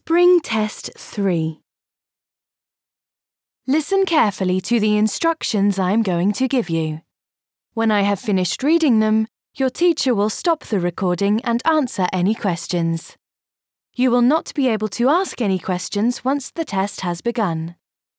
Spring Test 3. Listen carefully to the instructions I am going to give you. When I have finished reading them, your teacher will stop the recording and answer any questions. You will not be able to ask any questions once the test has begun.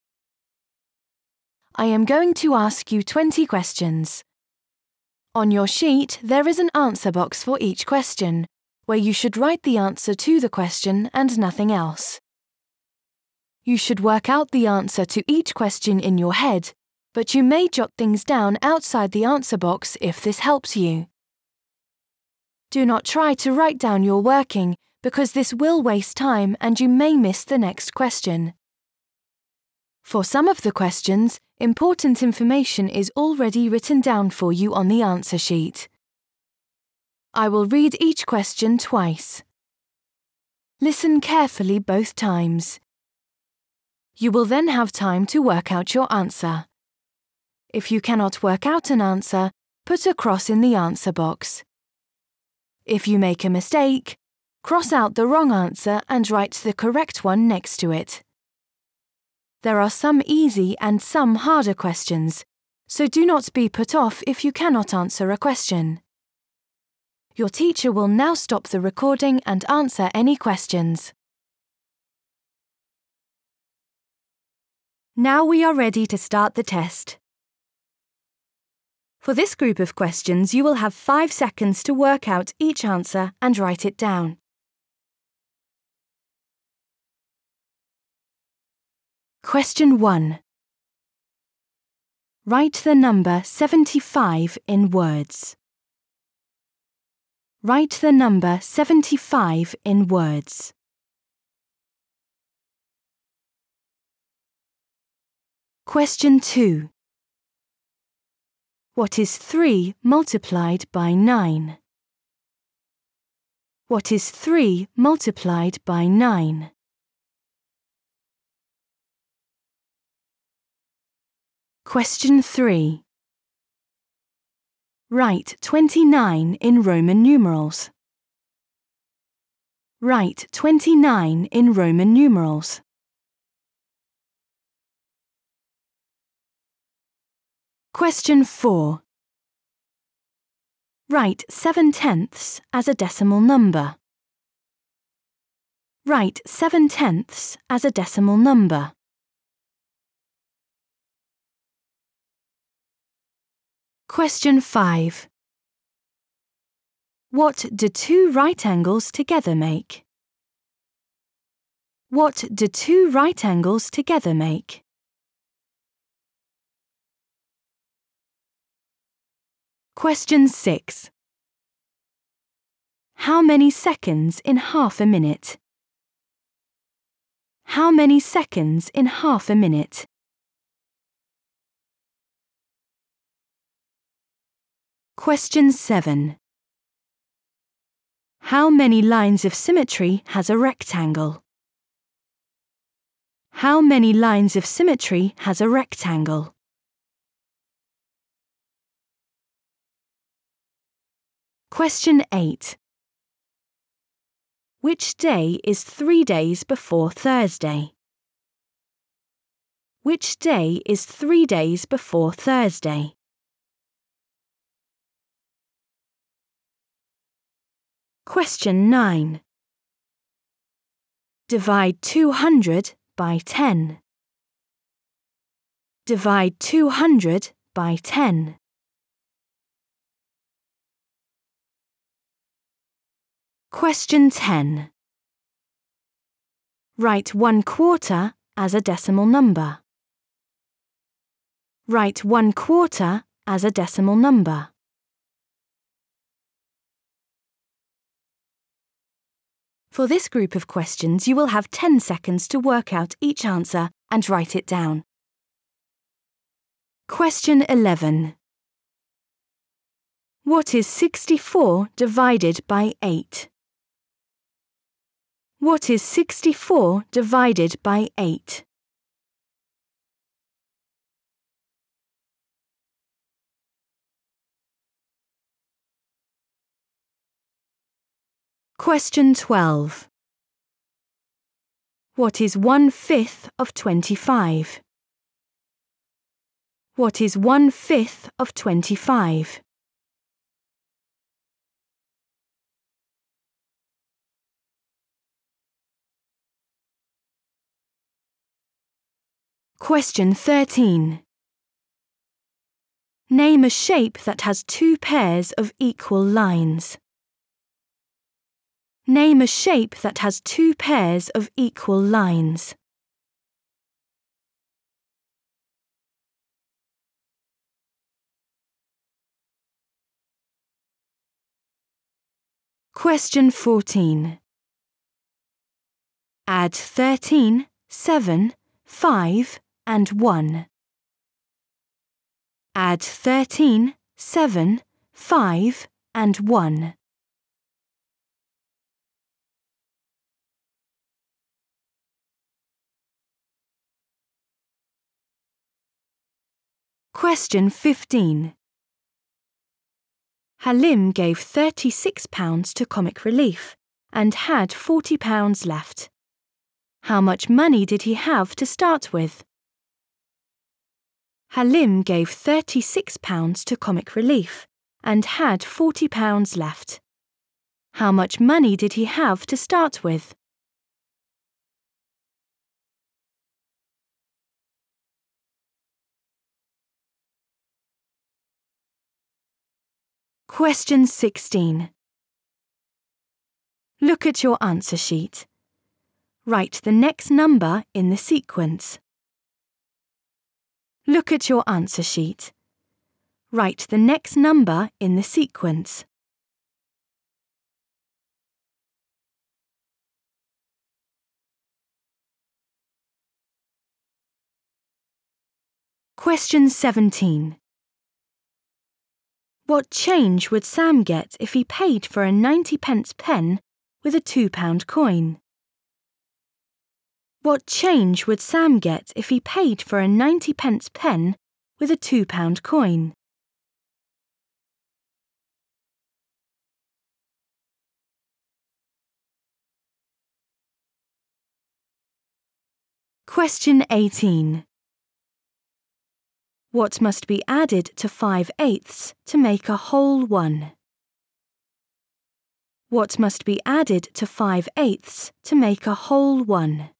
I am going to ask you 20 questions. On your sheet, there is an answer box for each question, where you should write the answer to the question and nothing else. You should work out the answer to each question in your head, but you may jot things down outside the answer box if this helps you. Do not try to write down your working because this will waste time and you may miss the next question. For some of the questions, important information is already written down for you on the answer sheet. I will read each question twice. Listen carefully both times. You will then have time to work out your answer. If you cannot work out an answer, put a cross in the answer box. If you make a mistake, cross out the wrong answer and write the correct one next to it. There are some easy and some harder questions, so do not be put off if you cannot answer a question. Your teacher will now stop the recording and answer any questions. Now we are ready to start the test. For this group of questions, you will have 5 seconds to work out each answer and write it down. Question 1. Write the number 75 in words. Write the number 75 in words. Question 2. What is 3 multiplied by 9? What is 3 multiplied by 9? Question 3. Write 29 in Roman numerals. Write 29 in Roman numerals. Question 4. Write 7/10 as a decimal number. Write 7/10 as a decimal number. Question 5. What do 2 right angles together make? What do 2 right angles together make? Question 6. How many seconds in half a minute? How many seconds in half a minute? Question 7. How many lines of symmetry has a rectangle? How many lines of symmetry has a rectangle? Question 8. Which day is 3 days before Thursday? Which day is 3 days before Thursday? Question 9. Divide 200 by 10. Divide 200 by 10. Question 10. Write 1/4 as a decimal number. Write 1/4 as a decimal number. For this group of questions, you will have 10 seconds to work out each answer and write it down. Question 11. What is 64 divided by 8? What is 64 divided by 8? Question 12. What is 1/5 of 25? What is 1/5 of 25? Question 13. Name a shape that has two pairs of equal lines. Name a shape that has two pairs of equal lines. Question 14. Add 13, 7, 5 and 1. Add 13, 7, 5 and 1. Question 15. Halim gave £36 to Comic Relief and had £40 left. How much money did he have to start with? Halim gave £36 to Comic Relief and had £40 left. How much money did he have to start with? Question 16. Look at your answer sheet. Write the next number in the sequence. Look at your answer sheet. Write the next number in the sequence. Question 17. What change would Sam get if he paid for a 90p pen with a £2 coin? What change would Sam get if he paid for a 90p pen with a £2 coin? Question 18. What must be added to 5/8 to make a whole one? What must be added to 5/8 to make a whole one?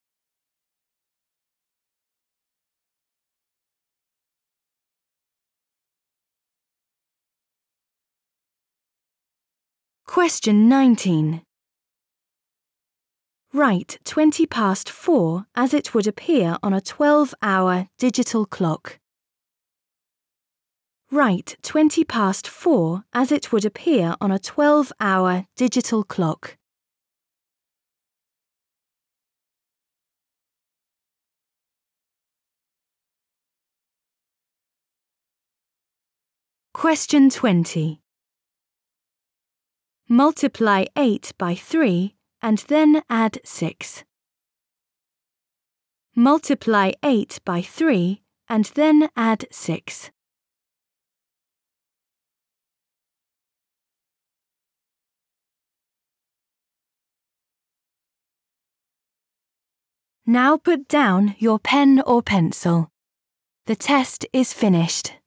Question 19. Write 20 past 4 as it would appear on a 12-hour digital clock. Write 20 past 4 as it would appear on a 12-hour digital clock. Question 20. Multiply 8 by 3 and then add 6. Multiply 8 by 3 and then add 6. Now put down your pen or pencil. The test is finished.